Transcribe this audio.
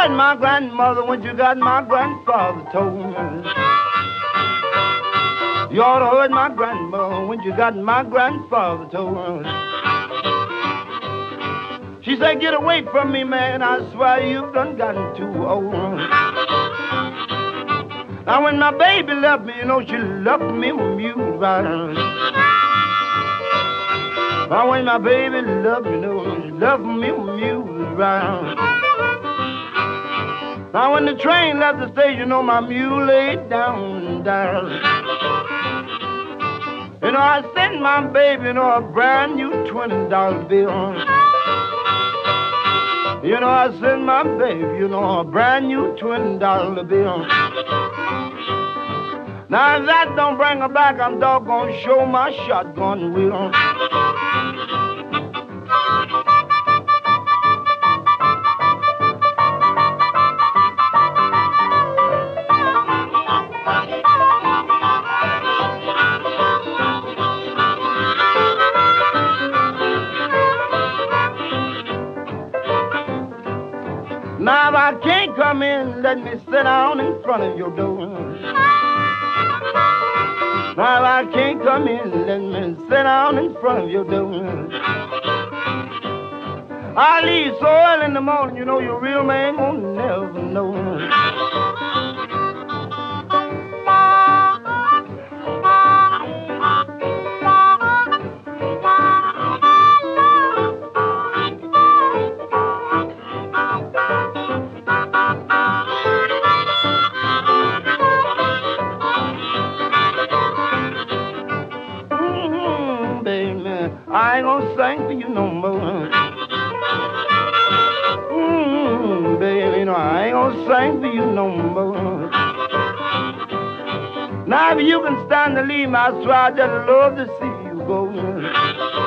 hurt my grandmother when you got my grandfather told. You ought to hurt my grandmother when you got my grandfather told. She said, get away from me, man, I swear you've done gotten too old. Now when my baby left me, you know, she left me with mule riding. Now when my baby left me, you know, she left me with mule riding. Now when the train left the station, you know, my mule laid down, down. You know, I sent my baby, you know, a brand new $20 bill. You know, I sent my baby, you know, a brand new $20 bill. Now, if that don't bring her back, I'm doggone sure my shotgun will. Now if I can't come in, let me sit down in front of your door. Now if I can't come in, let me sit down in front of your door. I leave so early in the morning, you know your real man won't never know. I ain't gonna sing for you no more. Baby, you know, I ain't gonna sing for you no more. Now if you can stand to leave me, I swear I just love to see you go.